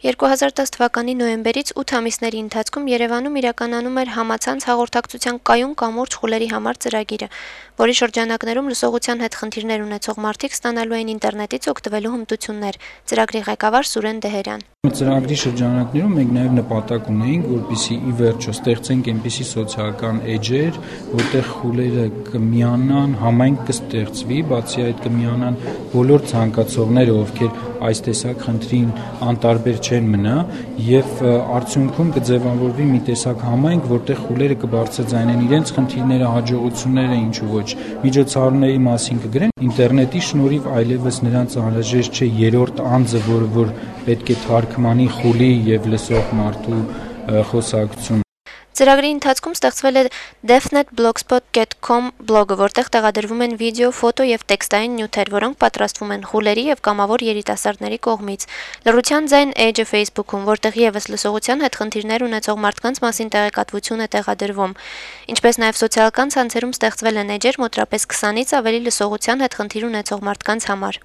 2010 թվականի նոյեմբերից 8 ամիսների ընթացքում Երևանում իրականանում էր համացանց հաղորդակցության կայուն կամուրջ խուլերի համար ծրագիրը, որի շրջանակներում լսողության հետ խնդիրներ ունեցող մարդիկ ստանալու էին ինտերնետից օգտվելու հմտություններ, ծրագրի ղեկավար Սուրեն Դեհերյան։ Ծրագրի շրջանակներում մենք նաև նպատակ ունեինք, որպեսզի ի վերջո ստեղծենք այնպիսի սոցիալական էջեր, որտեղ խուլերը կմիանան, համայնք կստեղծվի, բացի այդ կմիանան բոլոր ցանկացողները, ովքեր այս տեսակ խնդրին անտարբեր չեն մնա, եւ արդյունքում կձևավորվի մի տեսակ համայնք, որտեղ խուլերը կբարձրաձայնեն իրենց խնդիրները, հաջողությունները, ինչու ոչ, միջոցառումների մասին կգրեն, ինտերնետի շնորհիվ այլևս նրանց անհրաժեշտ չէ երրորդ անձը, որը պետք է թարգմանի խուլի եւ լսող մարդու խոսակցություն։ Ծրագրի ընթացքում ստեղծվել է deafnet.blogspot.com բլոգը, որտեղ տեղադրվում են վիդեո, ֆոտո եւ տեքստային նյութեր, որոնք պատրաստվում են խուլերի եւ կամավոր երիտասարդների կողմից։ Լռության ձայն էջը Facebook-ում, որտեղ եւս լսողության հետ խնդիրներ ունեցող մարդկանց մասին տեղեկատվություն է տեղադրվում։ Ինչպես նաեւ սոցիալական ցանցերում ստեղծվել են էջեր մոտրապես 20-ից ավելի լսողության հետ խնդիր ունեցող մարդկանց համար։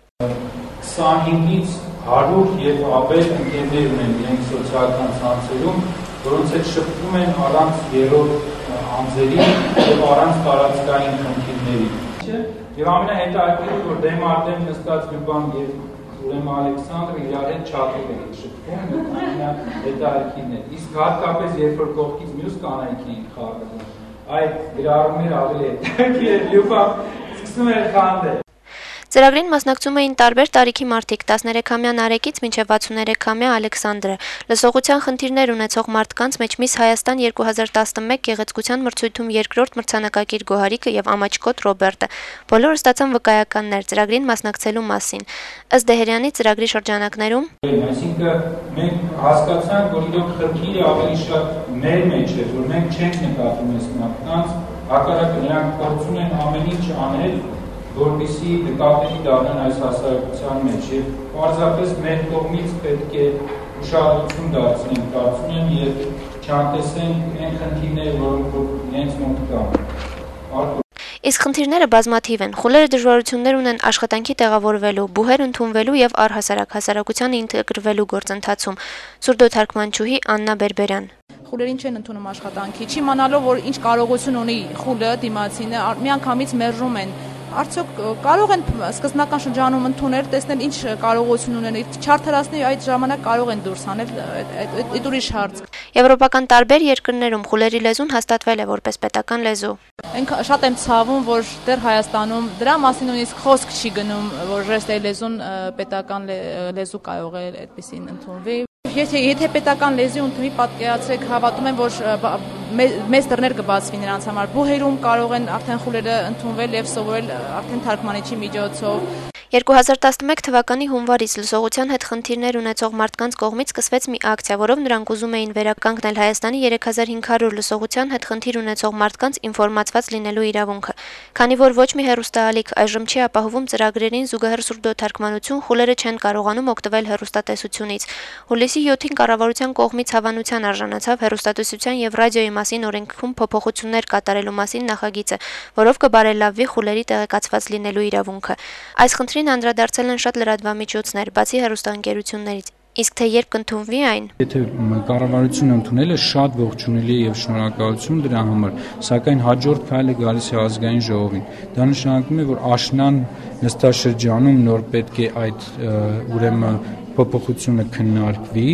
25-ից 100 եւ ավել ընկերներ ունեն իրենք սոցիալական ցանցերում, որոնց հետ շփվում են առանց երրորդ անձերի եւ առանց տարածքային խնդիրների։ Եվ ամենահետաքրքիրը, որ դեմ արդեն նստած Լյուբան եւ ուրեմն Ալեքսանդրը իրար հետ չաթով են շփվում, ամենահետաքրքիրն է։ Իսկ հատկապես երբ որ կողքից մյուս կանայք էին խաղում, այդ գրառումները ավելի հետաքրքիր է, Լյուբան սկսում էր խանդել։ Ծրագրին մասնակցում էին տարբեր տարիքի մարդիկ՝ 13-ամյա Նարեկից մինչև 63-ամյա Ալեքսանդրը, լսողության խնդիրներ ունեցող մարդկանց մեջ Miss Հայաստան 2011 գեղեցկության մրցույթում երկրորդ մրցանակակիր Գոհարիկը եւ Ամաչկոտ Ռոբերտը։ Բոլորը ստացան վկայականներ ծրագրին մասնակցելու մասին։ Ըստ Դեհերյանի ծրագրի շրջանակներում, այսինքն մենք հասկացանք, որ իրոք խնդիրը ավելի շատ մեր մեջ է, որ մենք չենք նկատում այս մարդկանց, հակառակը նրանք փորձում են ամեն ինչ անել, որպեսզի նկատելի դառնան այս հասարակության մեջ եւ պարզապես մեր կողմից պետք է ուշադրություն դարձնենք, կարծում եմ, եւ չանտեսենք այն խնդիրները, որոնք հենց մոտ կան։ Իսկ խնդիրները բազմաթիվ են։ Խուլերը դժվարություններ ունեն աշխատանքի տեղավորվելու, բուհեր ընդունվելու եւ առհասարակ հասարակությանը ինտեգրվելու գործընթացում։ Սուրդոթարգմանչուհի Աննա Բերբերյան։ Խուլերին չեն ընդունում աշխատանքի, չիմանալով որ ինչ կարողություն ունի խուլը դիմացինը, միանգամից մերժում են։ Արդյոք կարող են սկզբնական շրջանում ընդունել, տեսնել ինչ կարողություն ունեն, չարթարացնի այդ ժամանակ կարող են դուրս հանել այդ ուրիշ հարց։ Եվրոպական տարբեր երկրներում խուլերի լեզուն հաստատվել է որպես պետական լեզու։ Շատ եմ ցավում, որ դեռ Հայաստանում դրա մասին նույնիսկ խոսք չի գնում, որ ժեստերի լեզուն պետական լեզու կարող է այդպեսին ընդունվի։ Եթե պետական լեզու ընդունվի, պատկերացրեք, հավատում եմ, որ մեծ դռներ կբացվի նրանց համար։ Բուհերում կարող են արդեն խուլերը ընդունվել եւ սովորել արդեն թարգմանիչի միջոցով։ 2011 թվականի հունվարից լսողության հետ խնդիրներ ունեցող մարդկանց կողմից սկսվեց մի ակցիա, որով նրանք ուզում էին վերականգնել Հայաստանի 3500 լսողության հետ խնդիր ունեցող մարդկանց ինֆորմացված լինելու իրավունքը։ Քանի որ ոչ մի հեռուստաալիք այժմ չի ապահովում ծրագրերին զուգահեռ սուրդոթարգմանություն, խուլերը չեն կարողանում օգտվել հեռուստատեսությունից։ Հուլիսի 7-ին կառավարության կողմից հավանության արժանացավ հեռուստատեսության եւ ռադիոյի մասին օրենքում փոփոխություններ կատարելու մասին նախագիծը, որով կբարելավվի խուլերի տեղեկացված լինելու իրավունքը։ Այս խնդրին անդրադարձել են շատ լրատվամիջոցներ, բացի հեռուստաընկերություններից։ Իսկ թե երբ կընդունվի այն։ Եթե կառավարությունը ընդունել է, շատ ողջունելի եւ շնորհակալություն դրա համար, սակայն հաջորդ քայլը գալիս է ազգային ժողովին։ Դա նշանակում է, որ աշնան նստաշրջանում նոր պետք է այդ ուրեմն փոփոխությունը քննարկվի,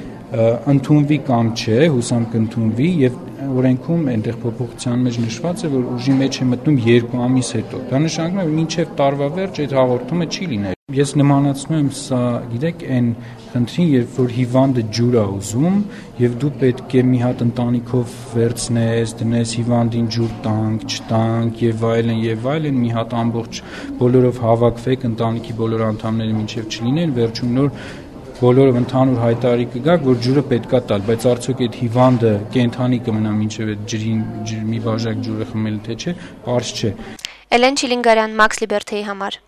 ընդունվի կամ չէ, հուսամ կընդունվի եւ օրենքում այնտեղ փոփոխության մեջ նշված է, որ ուժի մեջ է մտնում 2 ամիս հետո։ Դա նշանակում է, որ մինչև տարվա վերջ այդ հաղորդումը չի լինել։ Ես նմանացնում եմ սա, գիտեք, այն խնդրին, երբ որ հիվանդը ջուր է ուզում եւ դու պետք է մի հատ ընտանիքով վերցնես, դնես հիվանդին ջուր տանք, չտանք եւ այլն, մի հատ ամբողջ բոլորով հավաքվեք, ընտանիքի բոլոր անդամները մինչև չլինեն, վերջում նոր բոլորով ընդհանուր հայտարարի կգաք, որ ջուրը պետքա տալ, բայց արդյոք այդ հիվանդը կենթանի կմնա մինչև այդ ջրին մի բաժակ ջուրը խմել թե չէ, պարզ չէ։ Էլեն Չիլինգարյան, Մաքս Լիբերթեի համար։